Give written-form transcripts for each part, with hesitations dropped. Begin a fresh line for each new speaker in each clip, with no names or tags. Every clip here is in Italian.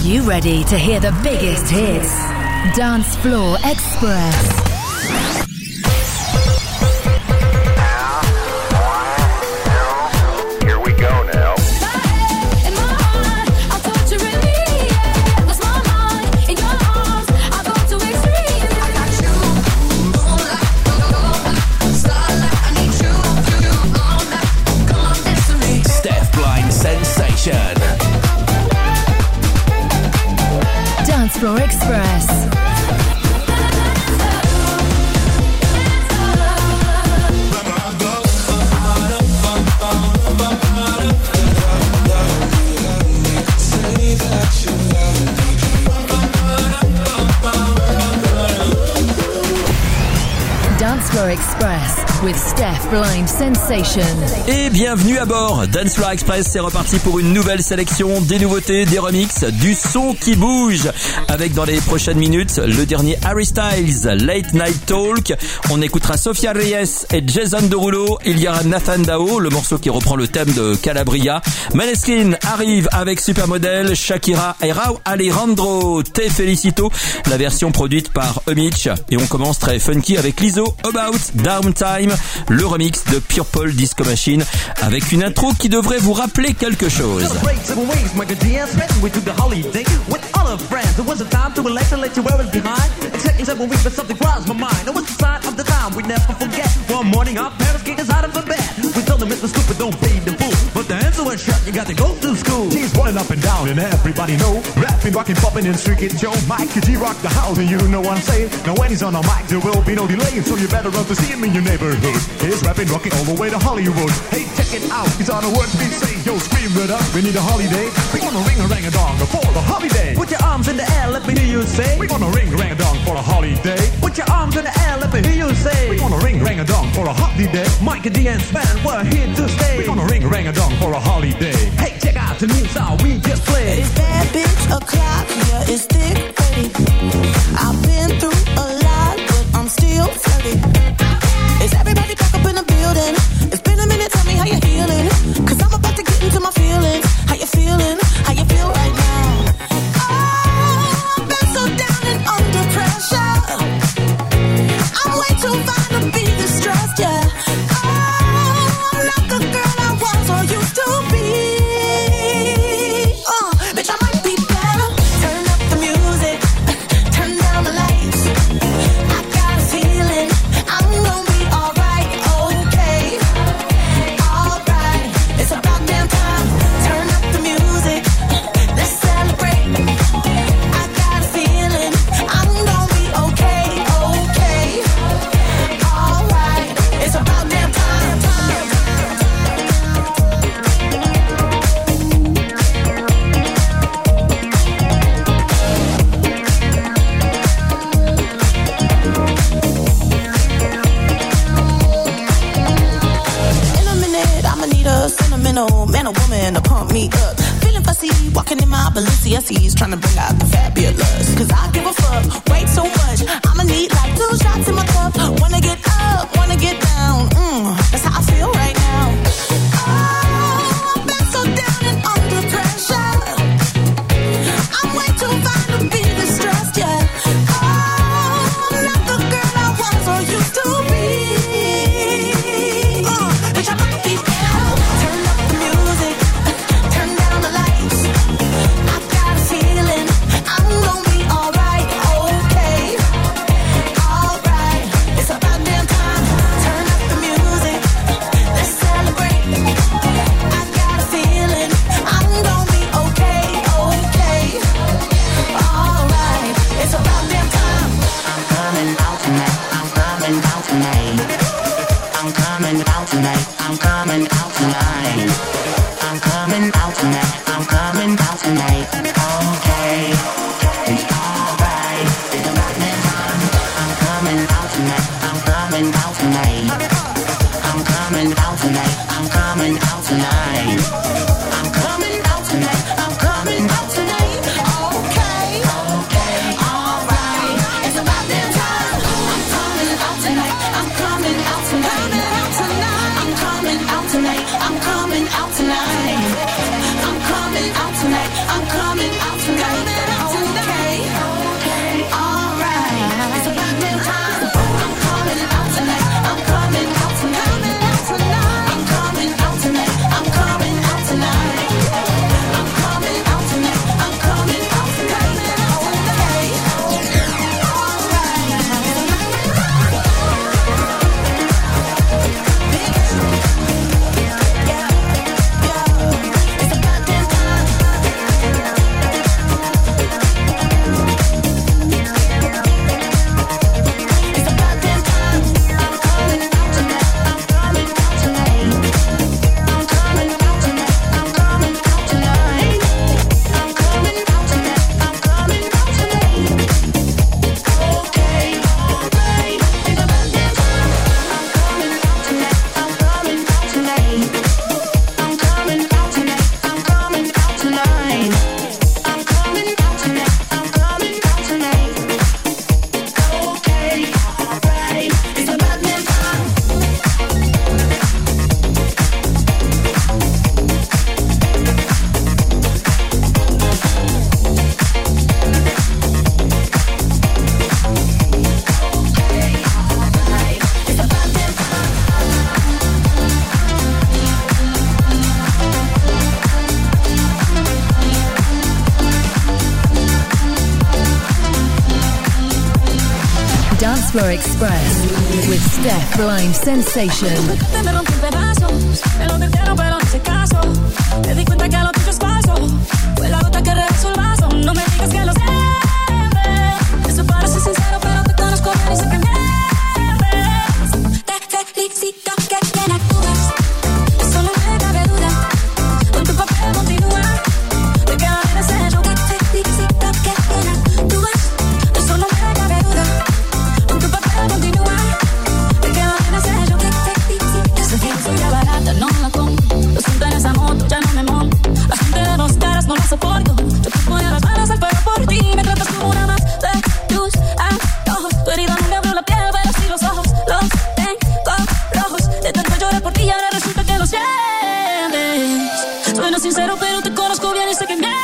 you ready to hear the biggest hits? Dance Floor Express. Dance Floor Express. Dance Floor Express with Steph Blind Sensation.
Et bienvenue à bord. Dance Floor Express, c'est reparti pour une nouvelle sélection, des nouveautés, des remixes, du son qui bouge. Avec dans les prochaines minutes le dernier Harry Styles, Late Night Talk. On écoutera Sofia Reyes et Jason Derulo. Il y aura Nathan Dao, le morceau qui reprend le thème de Calabria. Maneskin arrive avec Supermodel, Shakira et Rauw Alejandro, Te Felicito, la version produite par Mitch. Et on commence très funky avec Lizzo, About Downtime, le remix de Purple Disco Machine avec une intro qui devrait vous rappeler quelque chose.
You got to go to school. He's running up and down and everybody know. Rapping, rocking, popping and streaking Joe. Mike, G-Rock the house and you know what I'm saying. Now when he's on the mic there will be no delay. So you better run to see him in your neighborhood. He's rapping, rocking all the way to Hollywood. Hey, check it out. He's on the word beat say, yo, scream it up. We need a holiday. We gonna ring a rang a dong for the holiday. Put your arms in the air, let me hear you say. We gonna ring a rang a dong for a holiday. Put your arms in the air, let me hear you say. We gonna ring a rang a dong for a holiday. Mike and D and Span, we're here to stay. We gonna ring a rang a dong for a holiday. Hey, check out the new song we just played.
It's bad bitch o'clock, yeah, it's thick 30. I've been through a lot, but I'm still flirty. Is everybody back up in the building? It's been a minute, tell me how you're healing. Cause I'm about to get into my feelings. How you feeling? How you feel right now? Oh, I've been so down and under pressure. I'm way too fine to be distressed, yeah. Oh, I'm not the girl I was or used to be. Bitch, I might be better. Turn up the music, turn down the lights. I got a feeling I'm gonna be alright, okay. Alright, it's about damn time. Turn up the music, let's celebrate. I got a feeling I'm gonna be okay, okay. Alright, it's about damn time. In a minute, I'ma need a sentimental man or woman to pump me up. Feeling fussy, walking in my Balenciennes, trying to bring out the fabulous. Cause I give a fuck, way too much. I'ma need like 2 shots in my cup. Wanna get up, wanna get down. That's how I feel right now. Oh, I've been so down and under pressure. I'm way too fine to be distressed, yeah. Oh, I'm not the girl I was or used to be. Bitch, I might be better. Turn up the music, turn down the lights. I got a feeling I'm gonna be alright, okay. Alright, it's about damn time. Turn up
Floor Express with Steph Blind Sensation.
Me rompí en pedazos, me lo advirtieron pero no hice caso. Me di cuenta que lo tuyo es falso. Fue la gota que rebasó el vaso. No me digas que lo sé. Eso parece sincero pero te conozco bien y sé que mientes. Te felicito que bien actúas. Eso no me cabe duda. Con tu papel continúa. Te queda bien ese show. Te felicito que bien actúas. Eso no me cabe duda. Con tu papel continúa. Te queda bien ese show. Te felicito. Esa filosofía barata no la compro. Lo siento en esa moto, ya no me monto. La gente de dos caras no la soporto. Yo te ponía las manos al fuego por ti. Me tratas como una más de tus antojos. Tu herida no me abrió la piel, pero sí los ojos. Los tengo rojos. De tanto llorar por ti y ahora resulta que lo sientes. Sueno sincero, pero te conozco bien y sé que mientes.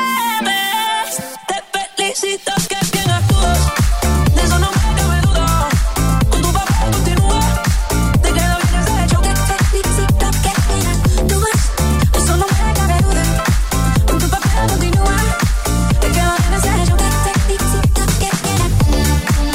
Te felicito que bien actúas. De eso no me cabe duda. Con tu papel continúa. Te queda bien ese hecho. Te felicito que bien actúas. Eso no me cabe duda. Con tu papel continúa. Te queda bien ese hecho. Te felicito que bien actúas.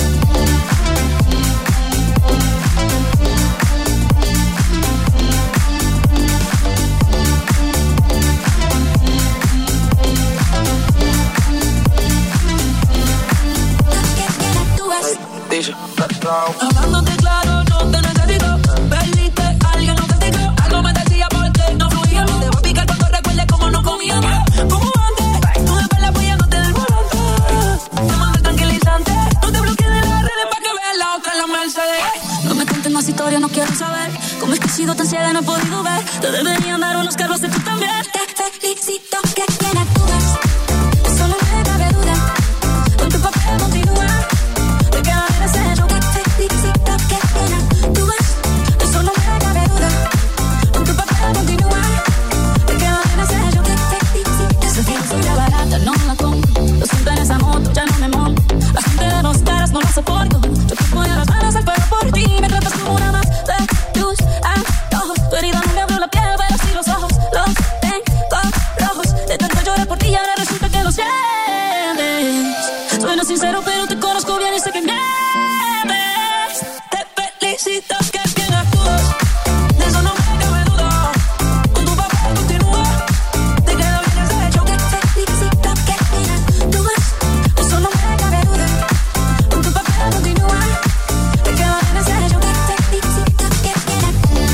Hablándote claro, no te necesito. Perdiste a alguien, no te digo. Algo me decía porque no fluíamos. Te voy a picar cuando recuerdes cómo no comíamos. Como antes, tú después apoyándote del volante. Te mandé tranquilizante. No te bloquees de las redes para que veas la otra en la Mercedes. No me cuentes más historias, no quiero saber. Cómo es que he sido tan ciega y no he podido ver. Te deberían dar unos cargos de tú también. Te felicito que bien actúas. Eso no me cabe duda. Con tu papel continúa. Te queda bien ese show. Te felicito que bien actúas. Eso no me cabe duda. Con tu papel continúa. Te queda bien ese show. Te felicito. Esa filosofía barata no la compro. Lo siento en esa moto, ya no me monto. La gente de dos caras no la soporto. Yo te ponía las manos al fuego por ti. Me tratas como una más de tus antojos. Tu herida no me abrió la piel, pero sí los ojos. Los tengo rojos. De tanto llorar por ti y ahora resulta que lo sientes. Sueno sincero, pero te conozco bien y sé que mientes. Te felicito que bien actúas. De eso no me cabe duda. Con tu papel continúa. Te queda bien ese hecho. Te felicito que bien actúas. Eso no me cabe duda. Con tu papel continúa. Te queda bien ese hecho. Te felicito que bien actúas.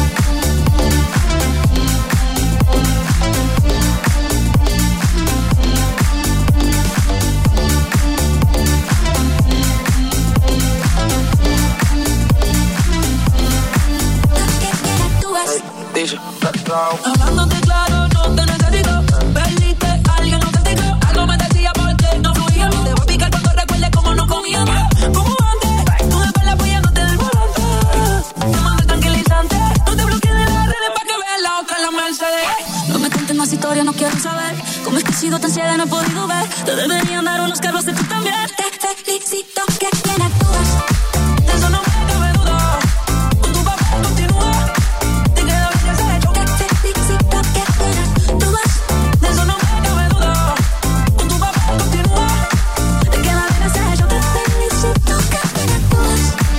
Hablándote claro, no te necesito. Perdiste a alguien, no te digo. Algo me decía porque no fluíamos. Te voy a picar cuando recuerdes cómo no comíamos. Como antes, tú después apoyándote del volante. Te mandé tranquilizante. No te bloquees de las redes para que veas la otra en la Mercedes. No me cuentes más historias, no quiero saber. Cómo es que he sido tan ciega y no he podido ver. Te deberían dar unos cargos de tú también. Te felicito que bien actúas. De eso no me cabe duda. Con tu papel continúa. Te queda bien ese hecho. Te felicito que bien actúas. De eso no me cabe duda. Con tu papel continúa. Te queda bien ese hecho. Te felicito que bien actúas.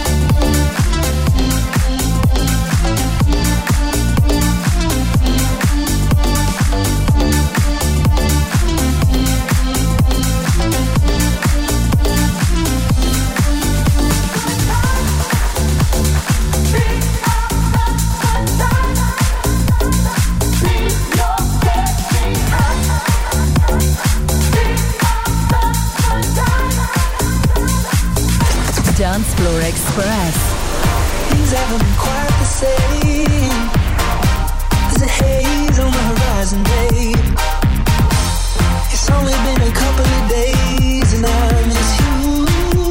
Dance Floor Express.
Things haven't been quite the same. There's a haze on the horizon, babe. It's only been a couple of days and I miss you.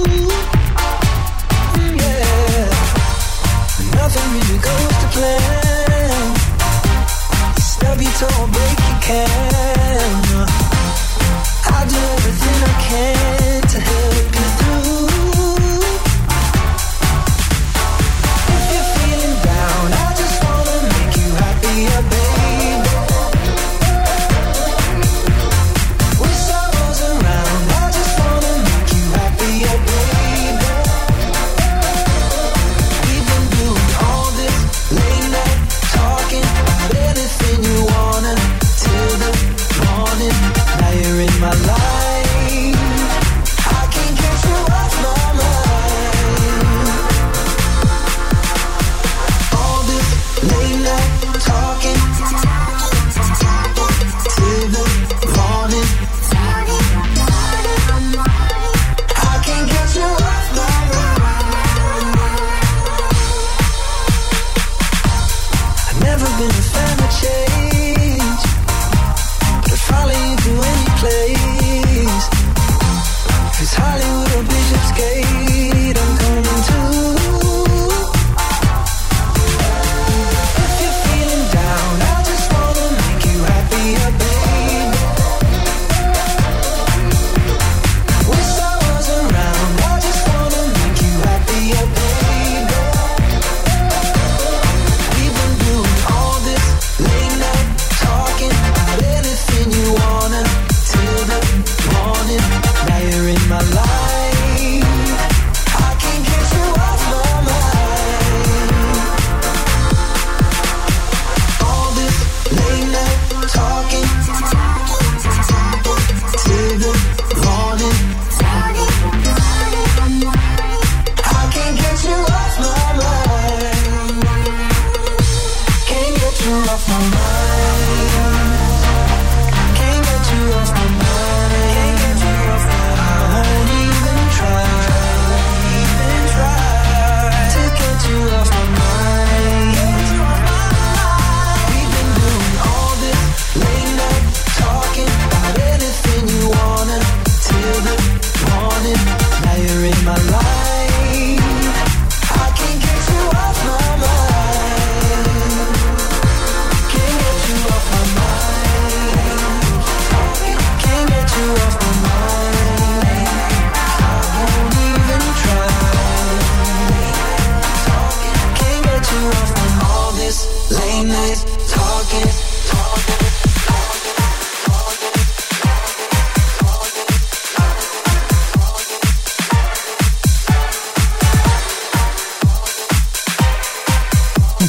Yeah. Nothing really goes to plan. Stub your toe or break your can. I'll do everything I can to help you through. If you're feeling down, I just wanna make you happier, babe.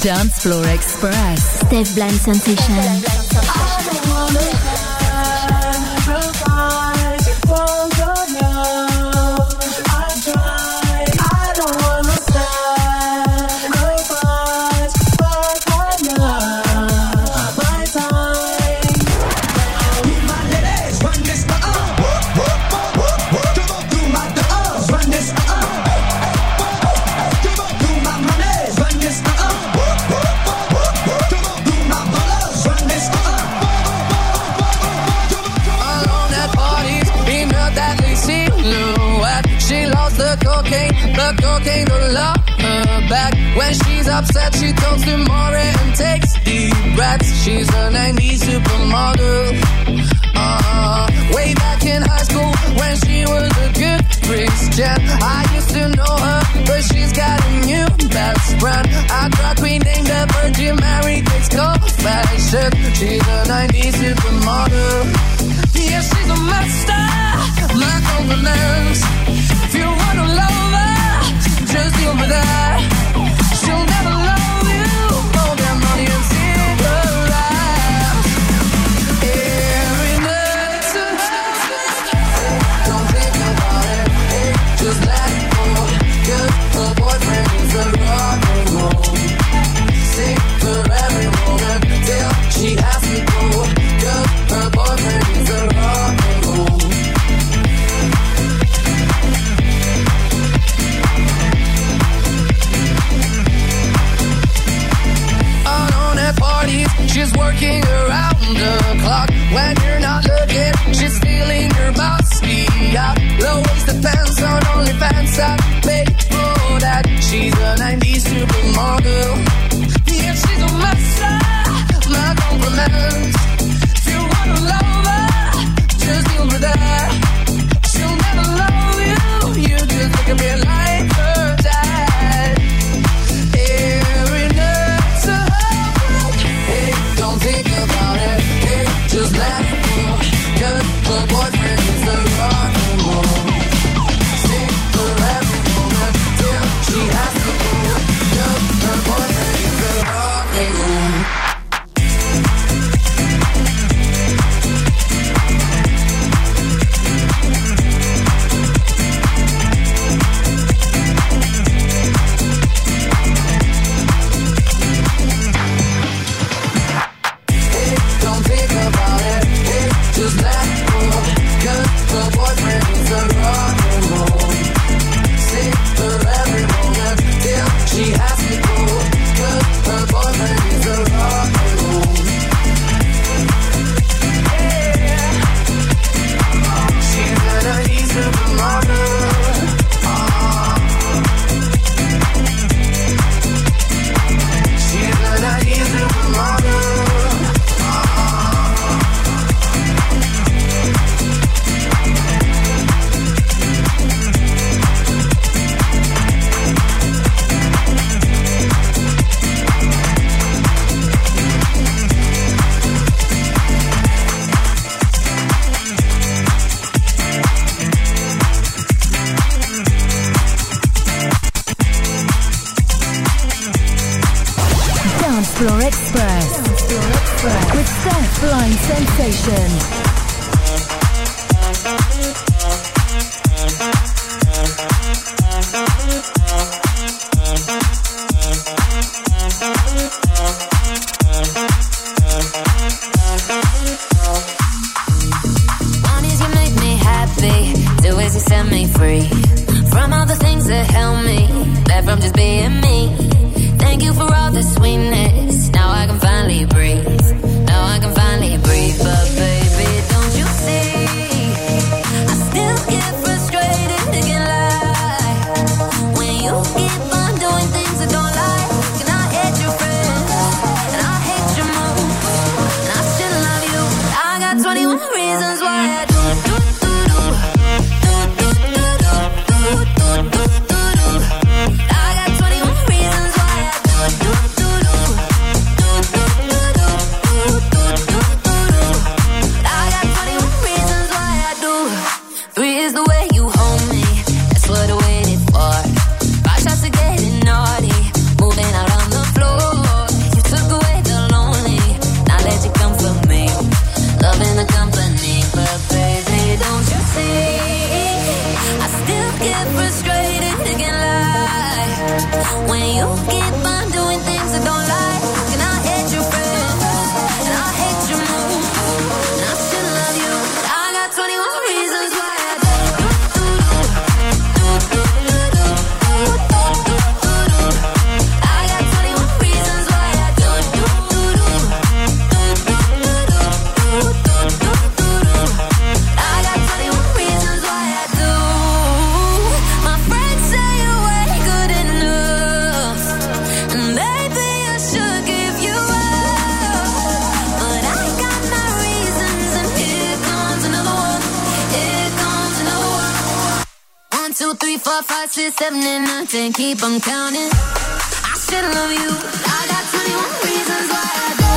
Dance Floor Express.
Steph Blind Sensation.
The cocaine will love her back. When she's upset, she talks to Maury and takes deep breaths. She's a 90s supermodel. Way back in high school, when she was a good Christian, I used to know her, but she's got a new best friend. I thought we named her Virgin Mary, takes confession. She's a 90s supermodel. Yeah, she's a master. My compliments. If you wanna love her, just deal with her. She'll never love you more than money and cigarettes. Every night, don't think about it, hey, just let it go. 'Cause her boyfriend is a rock and roll. Sing for every moment till she has to go. 'Cause her boyfriend is a rock and roll. Parties, she's working around the clock. When you're not looking, she's stealing your bossy out. Low-waisted pants on OnlyFans, I pay for that. She's a 90s supermodel. Yeah, she's a master. My compliments. If you wanna love her, just deal with her. She'll never love you. You just look a bit like her dad. Every night. Don't think about it, hey, just let it go. 'Cause her boyfriend is a rock and roll. Sing for every moment till she has to go. 'Cause her boyfriend is a rock and roll. Just let it go, 'cause her boyfriend is a rock and roll. Sing for every moment till she has to go. 'Cause her boyfriend is a rock and roll. Yeah, she's a 90s supermodel. She's a 90s supermodel.
Dance Floor Express. With Steph Blind Sensation.
One is you make me happy, two is you set me free from all the things that held me back from just being me. Thank you for all the sweetness. Now I can finally breathe. Now I can finally breathe. But baby, don't you see? I still get frustrated, can't lie. When you keep on doing things I don't like, and I hate your friends, and I hate your moves, and I still love you. I got 21 reasons why I do. I got 21 reasons why I do. 2, 3, 4, 5, 6, 7, and 9, 10. Keep on counting. I should love you, but I got 21 reasons why I do.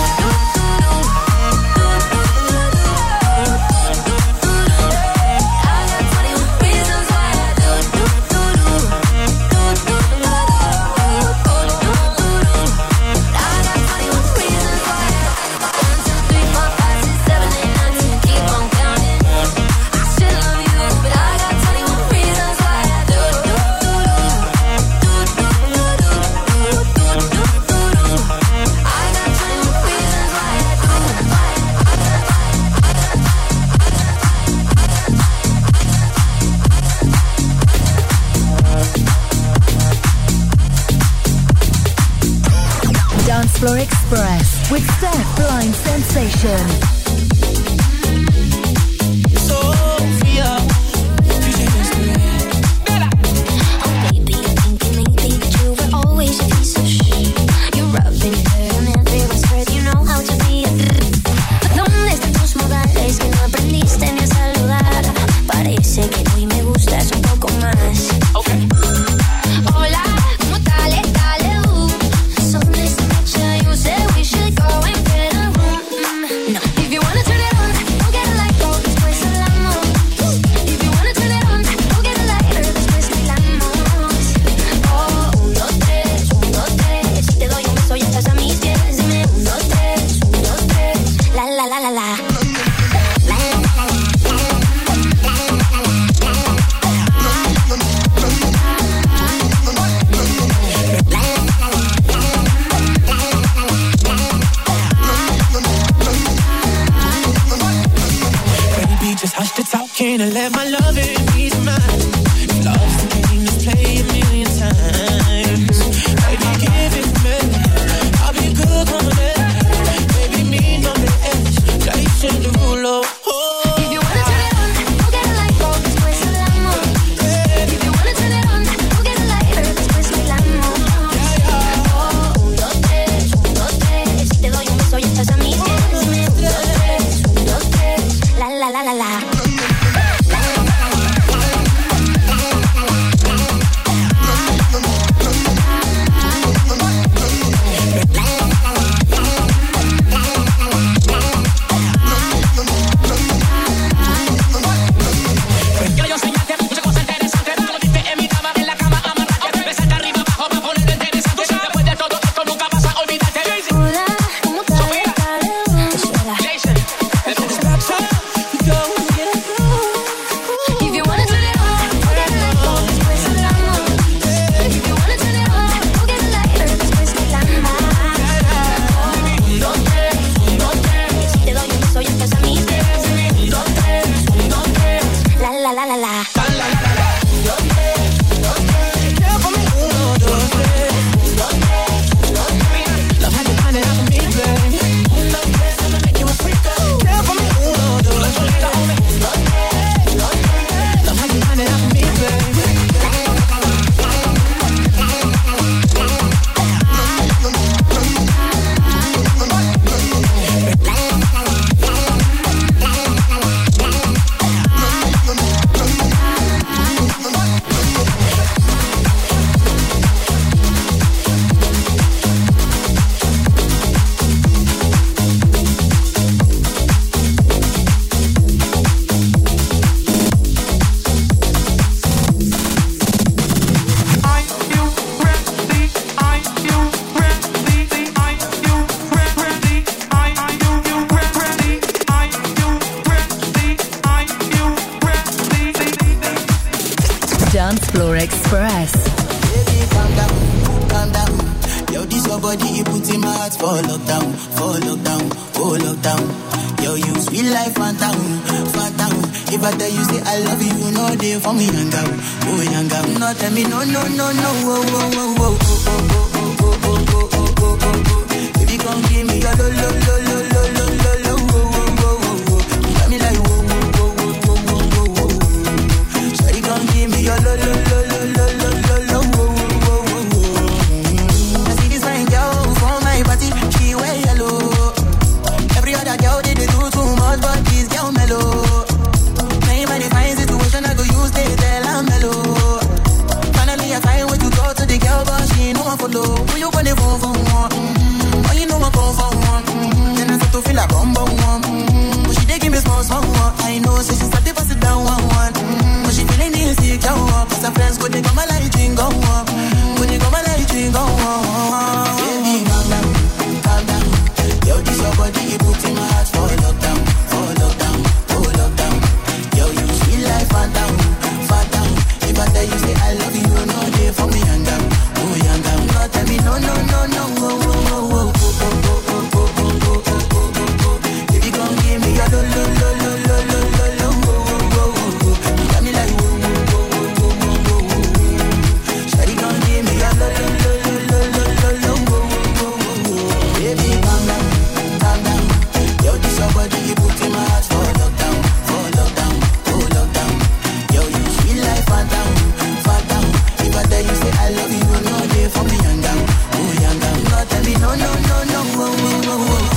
Floor Express with Steph Blind Sensation.
Sophia,
oh baby, you think you make me, but you were always a piece of shit. You're rubbing her and every whisper, you know how to be a ¿Dónde están tus modales que no aprendiste ni a saludar? Parece que hoy me gustas un poco más.
Okay.
Hola, ¿cómo tal? Son esta noche, you said we should go and get a room. No, if you wanna turn it on, go get a light, go, después hablamos. If you wanna turn it on, go get a lighter, después bailamos. Oh, 1, 2, 3, 1, 2, 3. Si te doy un beso ya estás a mis pies. Dime 1, 2, 3, 1, 2, 3. La la la la la.
just hush the talking and let my loving be mine. Love's the game, just play a million times. Baby, give it to me. I'll be good on the edge. Baby, me on the edge. Jason Derulo.
If you wanna turn it on, go get a light, go, después hablamos. If you wanna turn it on, go get a lighter, después bailamos. Oh, 1, 2, 3, 1, 2, 3. Si te doy un beso ya estás a mis pies. 1, 2, 3, 1, 2, 3. La la la la la.
Dance Floor Express.
Baby, calm down. Yo, this your body, you put in my heart for lockdown, oh lockdown. Yo, you sweet life, phantom. If I tell you say I love you, you know they for me, young girl. No, tell me no, oh. Baby, come give me your lo. You got me like whoa. Shawty, come give me your lo. I see this fine girl for my party, she wear yellow. Every other girl they do too much, but this girl mellow. Now in my fine situation, I go use they tell I'm mellow. as a friends, could they come a light drink go on? Could they come a light drink go on? Baby, calm down, calm down. Yo, this your body, you put in my heart for lockdown, for lockdown, for lockdown. Yo, you sweet life, phantom, phantom. If I tell you say I love you, no day for me, young down, oh young down. No tell me no, no, no, no, oh, oh, oh, oh, oh, oh, oh, oh. Baby, come give me your lo, lo, lo, lo, lo, lo, lo, lo, oh, oh, oh, oh. You got me like whoa, whoa, whoa, whoa, whoa, whoa, whoa. Shawty, come give me your lo, lo, lo, lo, lo, lo, lo, oh, oh, oh, oh. Baby, calm down, calm down. Yo, this your body, you put in my heart for lockdown, for lockdown, for lockdown. Yo, you sweet life, phantom, phantom. If I tell you say I love you, no day for me, young down, oh young down. No tell me no, no, no, no, oh, oh, oh, oh.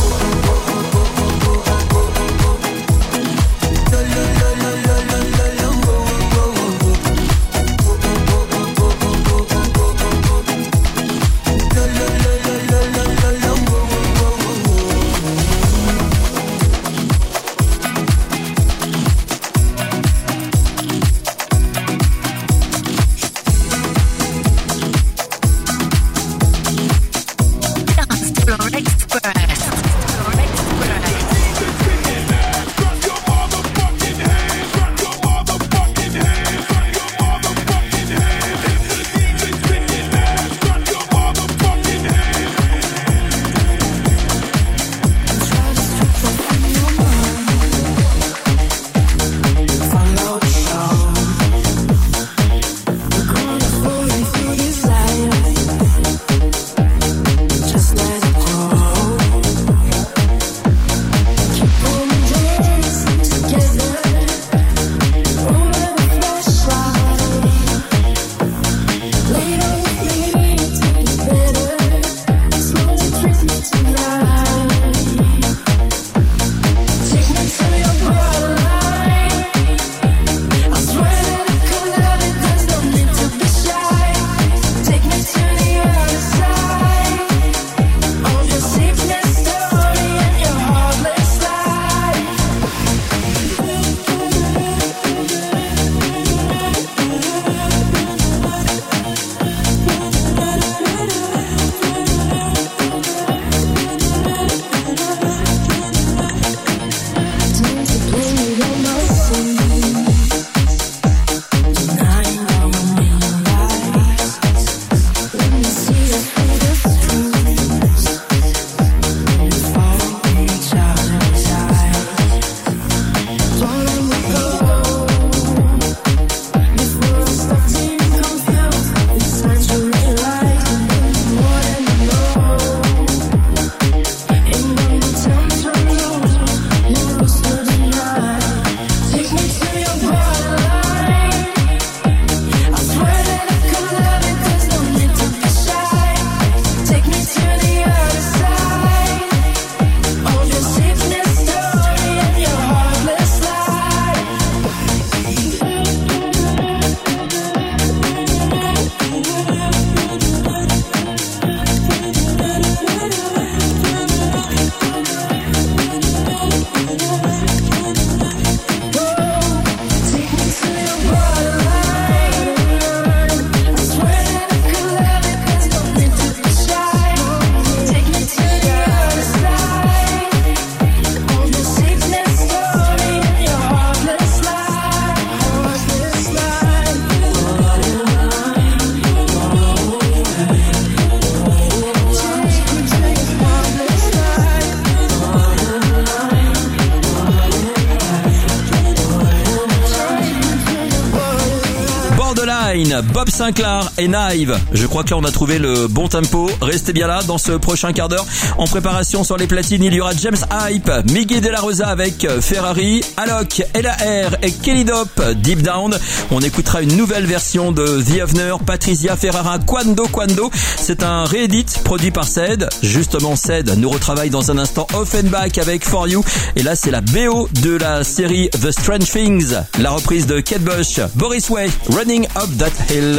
Bob Sinclair et Nive. Je crois que là on a trouvé le bon tempo. Restez bien là dans ce prochain quart d'heure. En préparation sur les platines, il y aura James Hype, Miggy De La Rosa avec Ferrari, Alok, L.A.R. et Kelly Dope, Deep Down. On écoutera une nouvelle version de The Avener, Patricia Ferrara, Quando Quando. C'est un réédit produit par Ced. Justement, Ced nous retravaille dans un instant Offenbach avec For You. Et là, c'est la BO de la série The Strange Things. La reprise de Kate Bush, Boris Way, Running Up That Hill.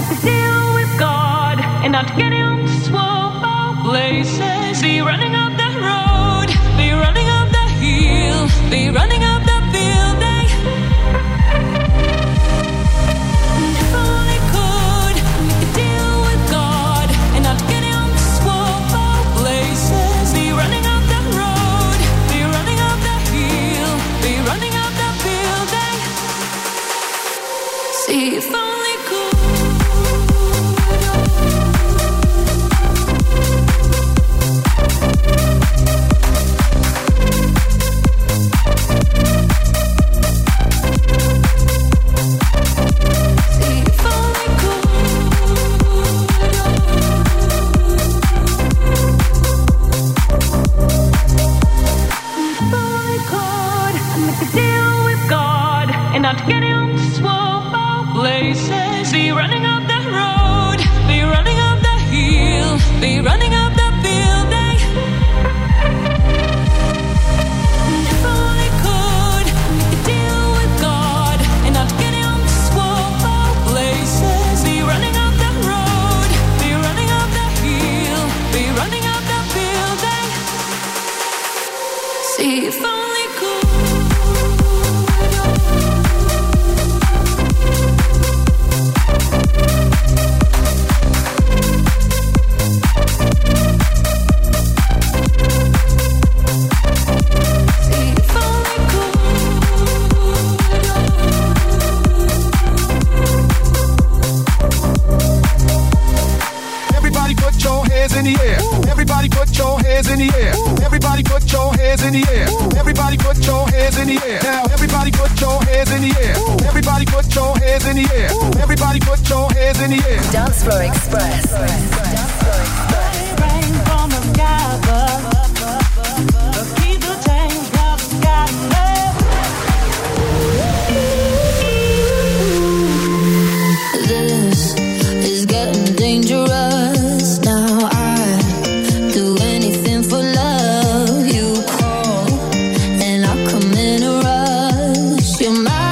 make a deal with God and not get him to swap our places. Be running up the road, be running up the hill, be running up the building. If only could make a deal with God and not get him to swap our places. Be running up the road, be running up the hill, be running up the building. See if only could. Not get him to swap our places. Be running up the road, be running up the hill, be running up the building. If only could make a deal with God and not get him to swap our places. Be running up the road, be running up the hill, be running up the building. See if only could.
In the air. Everybody put your hands in the air. Everybody put your hands in the air. Everybody put your hands in the air. Now everybody put your hands in the air. Everybody put your hands in the air. Everybody put your hands in the air.
Dance Floor Express.
Rain from the sky above. Keep the change, got
This is getting dangerous now. Do anything for love. You call and I come in a rush. You're my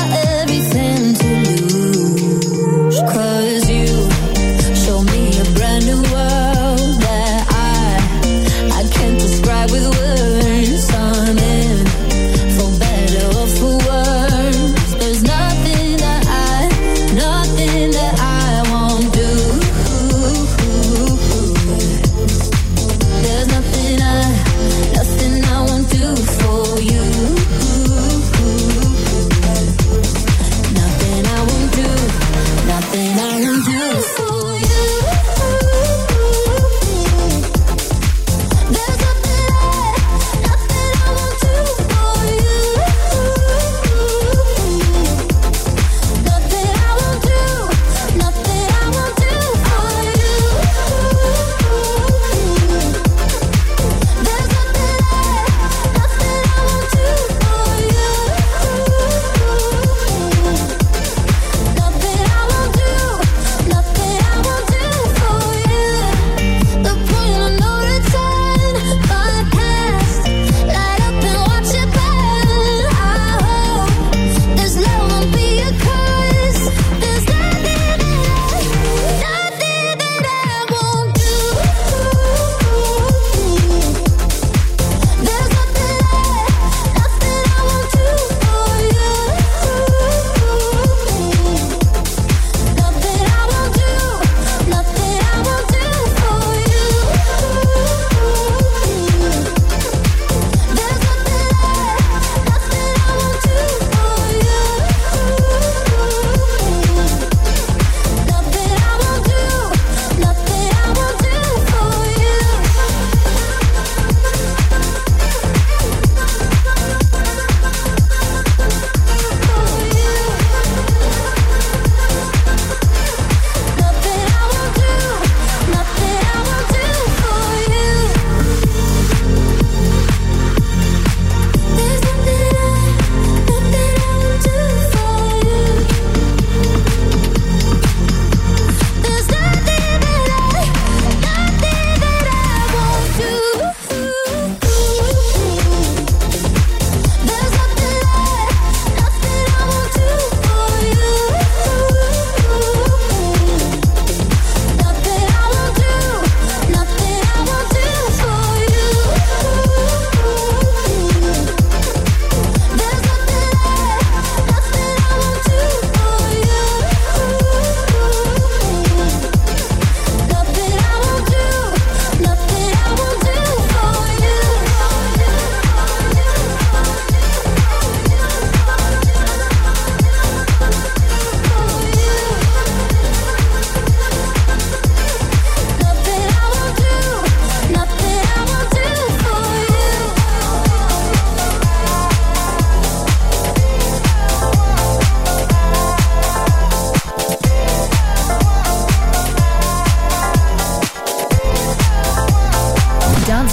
everything to lose. 'Cause you show me a brand new world.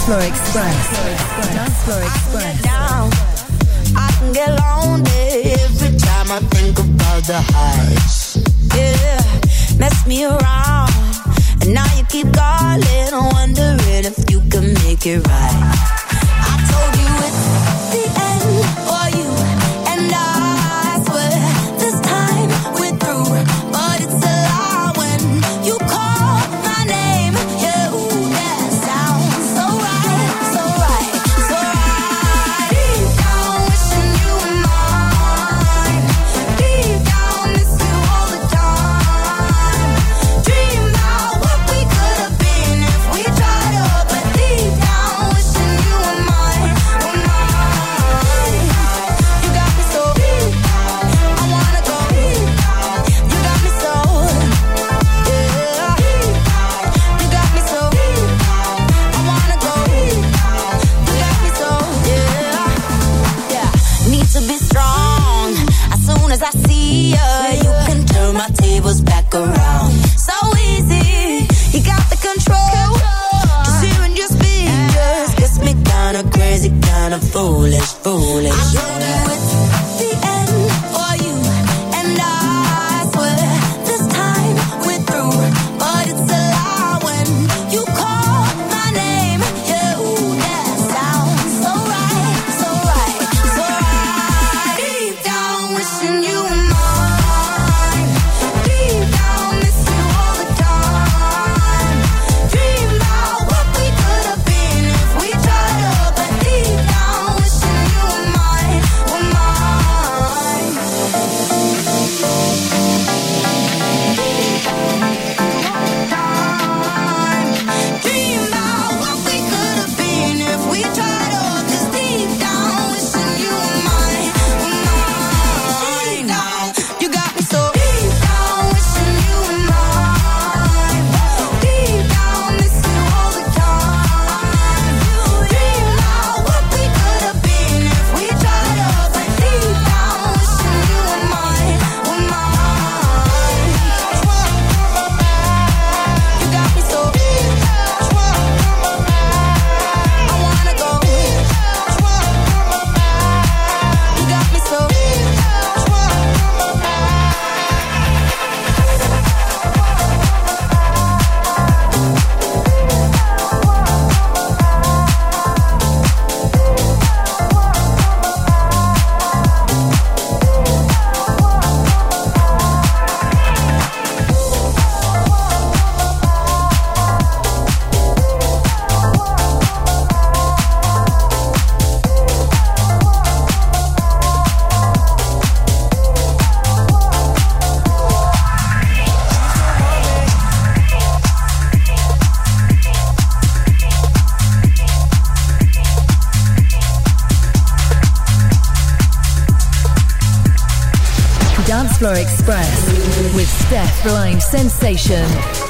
Floor Express. Dance Floor Express.
Down. I can get lonely every time I think about the highs. Yeah, mess me around, and now you keep calling, wondering if you can make it right. I told you it's the end for you, and I swear this time we're through, but it's a lie when you call my name. Yeah, ooh, that sounds so right, so right, so right. Deep down, wishing you were mine. Deep down, miss you all the time. Dream about what we could have been if we tried up, but deep down, wishing you were mine, were mine. You got me so deep, I wanna go deep. You got me so, yeah. You got me so deep, I wanna go deep. You got me so, yeah. Need to be strong. As soon as I see ya, you can turn my tables back around. So easy, you got the control. Just hearing your speech gets me kinda crazy, kinda foolish, foolish. I told you it's the end for you, and I swear this time we're through, but it's a lie when you call my name. Yeah, ooh, that sounds so right, so right, so right. Deep down, wishing you were mine. Deep down, miss you all the time. Dream about what we could have been if we tried up, but deep down, wishing you were mine, were mine. Dream about what we could have been if we tried up, 'cause deep down, wishing you were mine, were mine. You got me so deep down, wishing you were mine. Deep down, miss you all the time. Dream about what we could have been if we tried up, but deep down, wishing you were mine, were mine. You got me so deep, I wanna go. You got me so
Dance Floor Express with Steph Blind Sensation.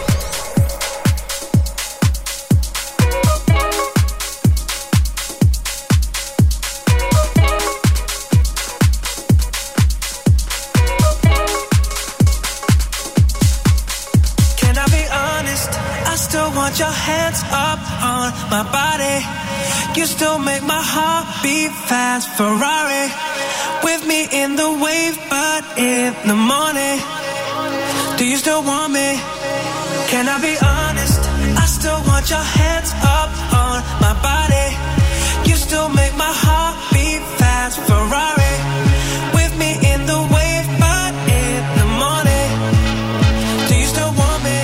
Can I be honest? I still want your hands up on my body. You still make my heart beat fast. Ferrari with me in the wave, but in the morning. Do you still want me? Can I be honest? I still want your hands up on my body. You still make my heart beat fast. Ferrari with me in the wave, but in the morning. Do you still want me?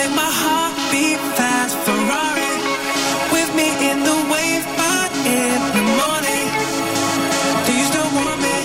make my heart beat fast. Ferrari with me in the wave, but in the morning. Do you still want me?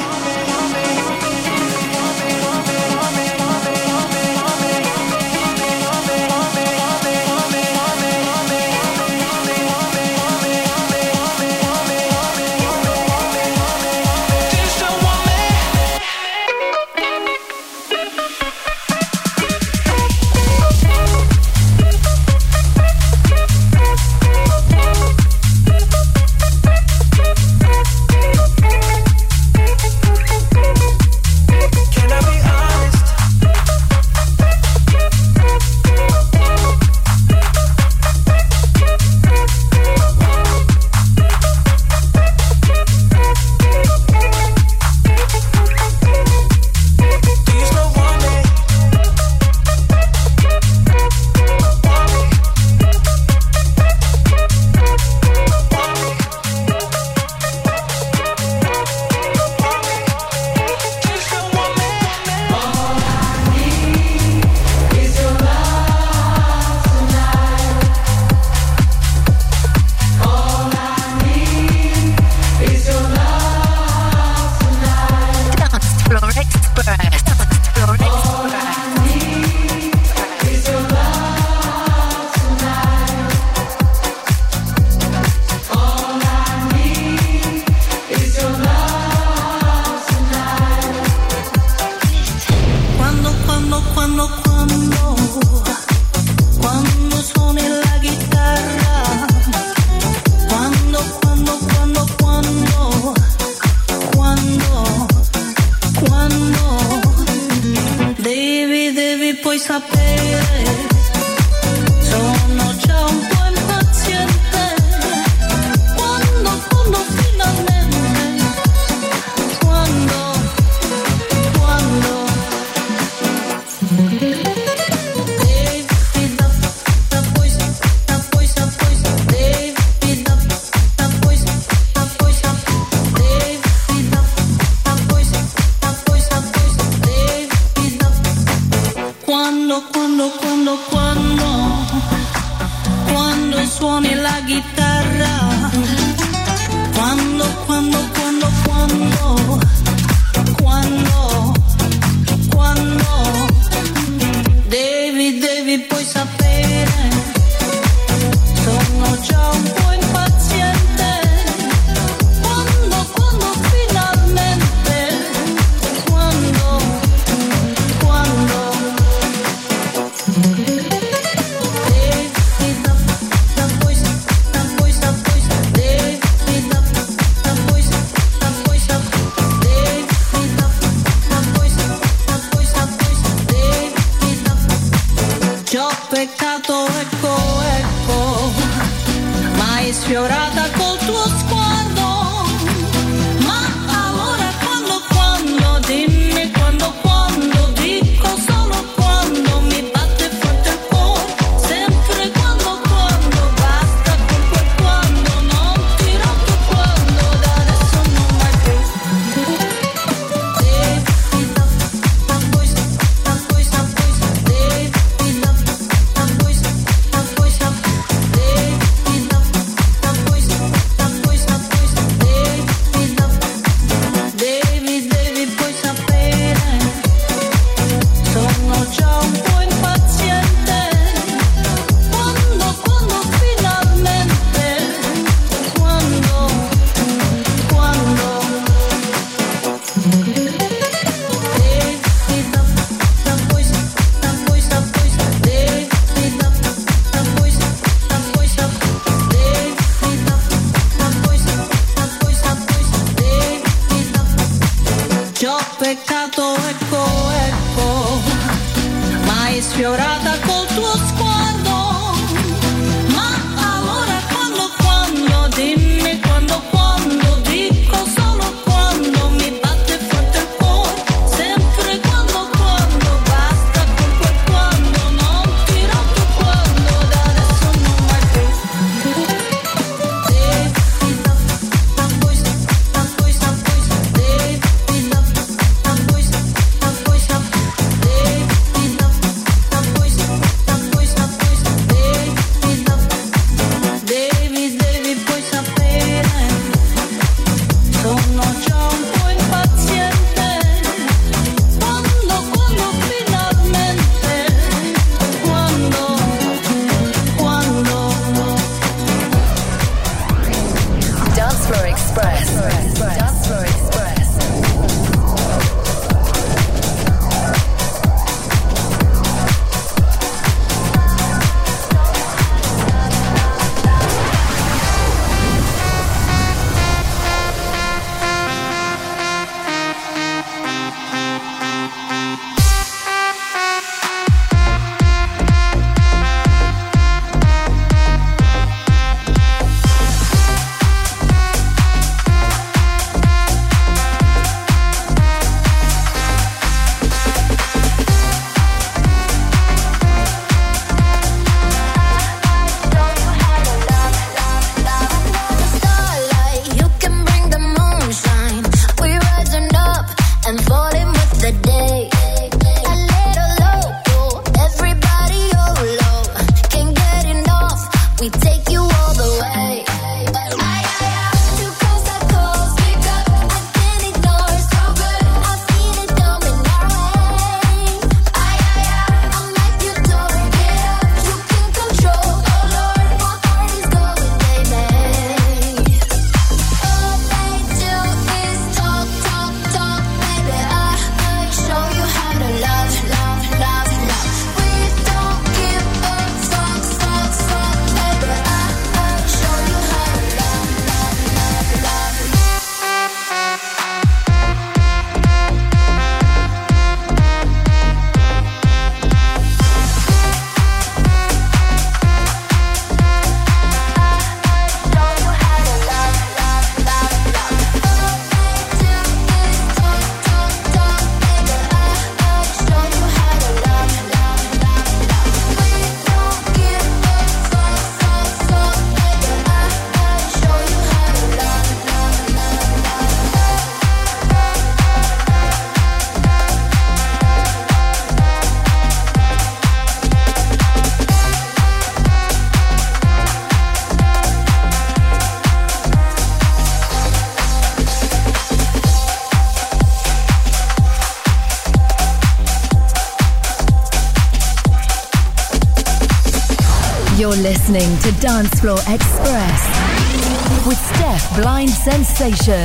You're listening to Dance Floor Express with Steph Blind Sensation.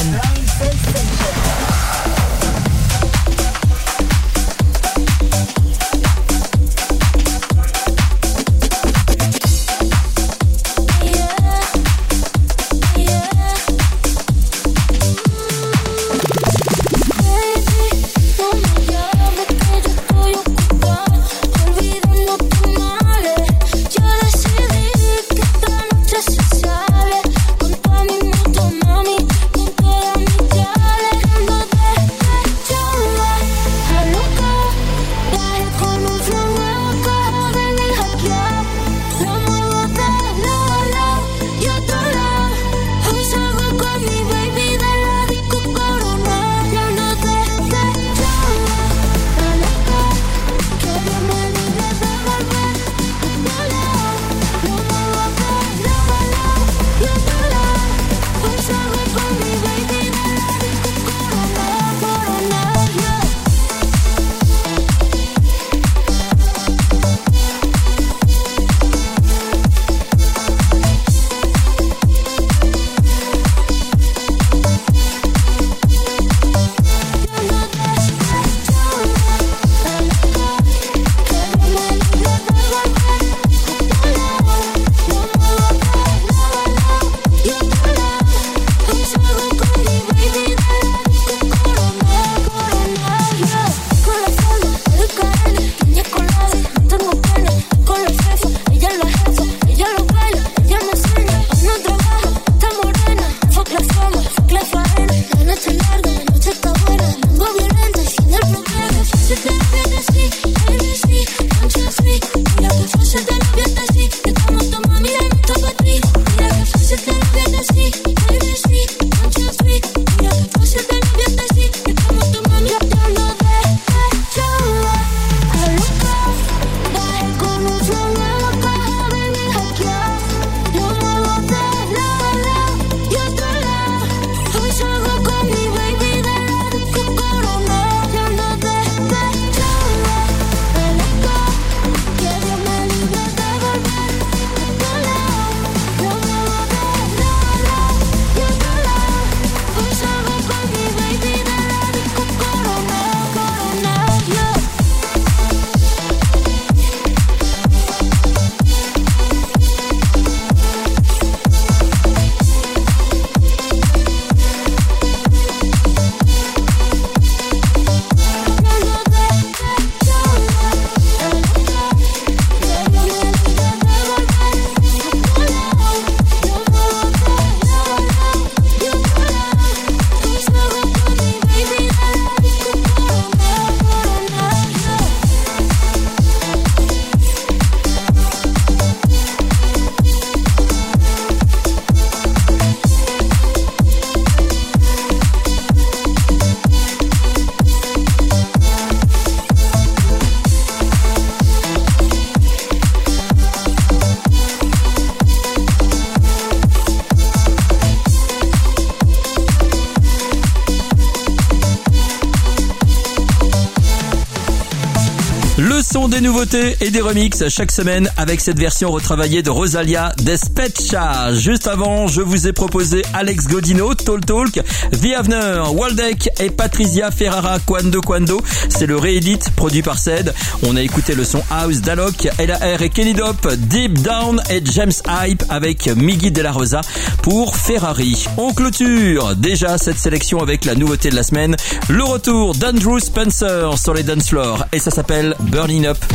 Le son des nouveautés et des remixes chaque semaine avec cette version retravaillée de Rosalia Despecha. Juste avant, je vous ai proposé Alex Godino, Talk Talk, The Avener, Waldeck et Patricia Ferrara, Quando Quando. C'est le réédit produit par Ced. On a écouté le son House d'Alok, LAR et Kenny Dope, Deep Down et James Hype avec Miggy de la Rosa pour Ferrari. On clôture déjà cette sélection avec la nouveauté de la semaine, le retour d'Andrew Spencer sur les dance floors et ça s'appelle Burning Up.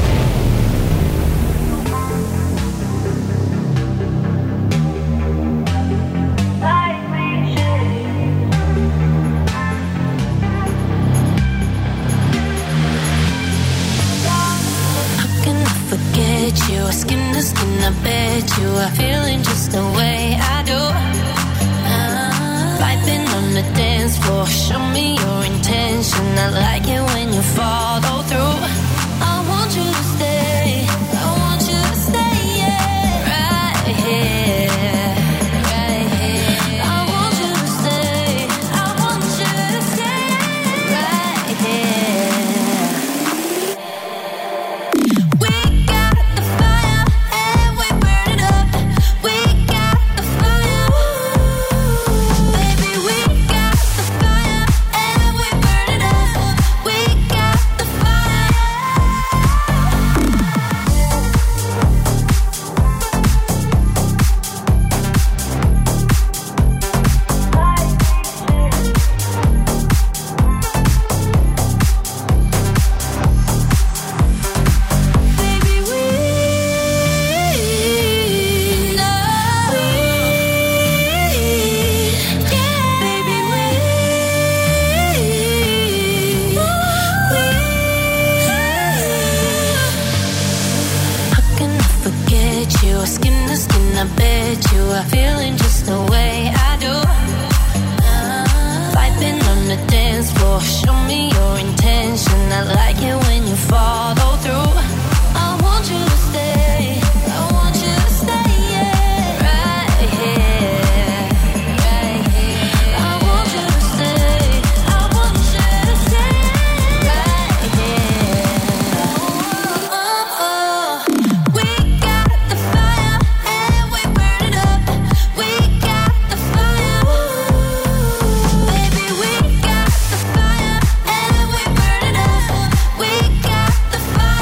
Skin to skin, I bet you are feeling just the way I do. Vibing on the dance floor, show me your intention. I like it when you follow through. I want you to stay, I want you to stay, yeah, right here, right here. I want you to stay, I want you to stay, right here. We got the fire and we're burning you, skin to skin, I bet you are feeling just the way I do. Vibing on the dance floor, show me your intention. I like it when you follow through. I want you to stay, I want you to stay, yeah, right here, right here. I want you to stay, I want you to stay, right here. Oh, oh. We got the fire and we burn it up. We got the fire, baby. We got the fire and we burn it up. We got the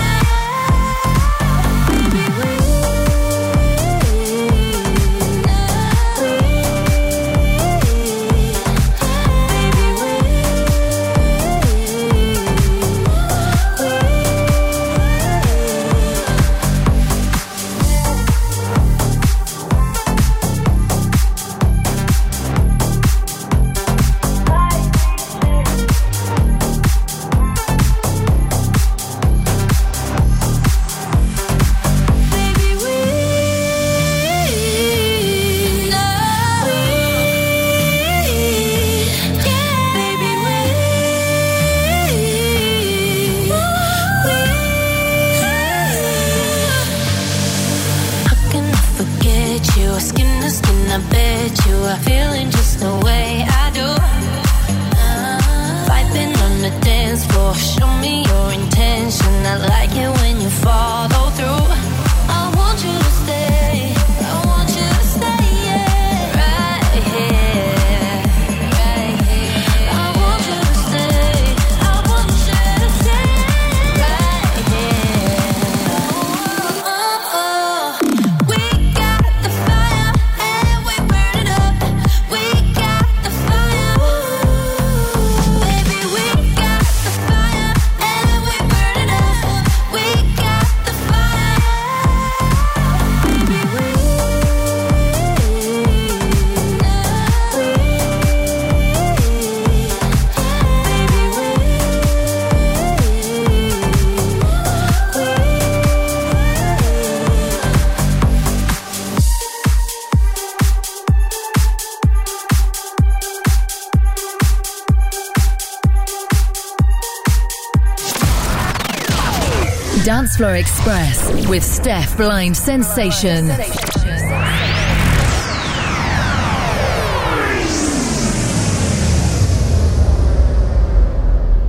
skin to skin, I bet you are feeling just the way I do. Vibing on the dance floor, show me your intention. I like it when you follow through. I want you to stay, I want you to stay, yeah, right here, right here. I want you to stay, I want you to stay, right here. Oh, oh. We got the fire and we burn it up. We got the fire, baby. We got the fire and we burn it up. We got the
Dance Floor Express with Steph Blind Sensation.